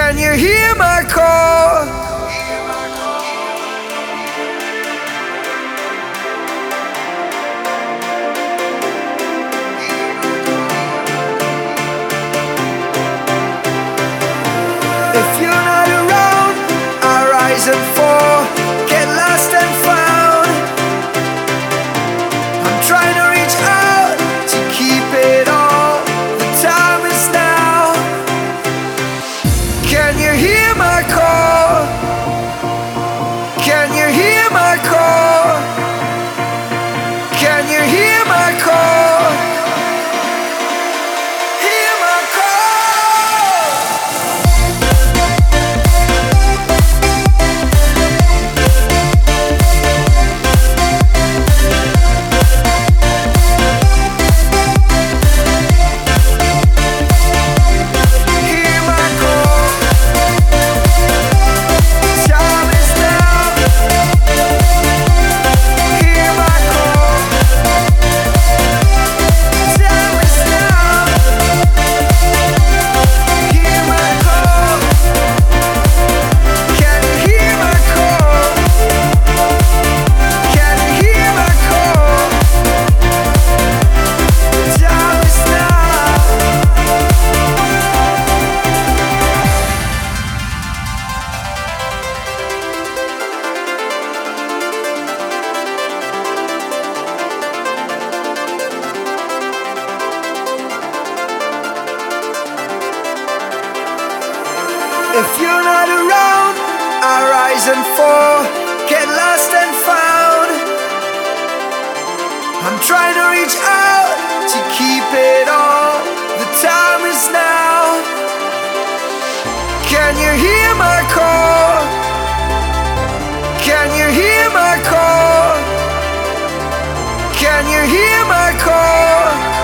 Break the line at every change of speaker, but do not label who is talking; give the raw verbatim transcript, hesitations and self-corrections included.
Can you hear my call? If you're not around, I rise and fall, get lost and found. I'm trying to reach out to keep it all. The time is now. Can you hear my call? Can you hear my call? Can you hear my call? Hear my call. Hear my call. Time is now. Hear my call. Time is now. Hear my call. Can you hear my call? Can you hear my call? Time is now. If you're not around, I rise and fall, get lost and found. I'm trying to reach out to keep it all. The time is now. Can you hear my call? Can you hear my call? Can you hear my call?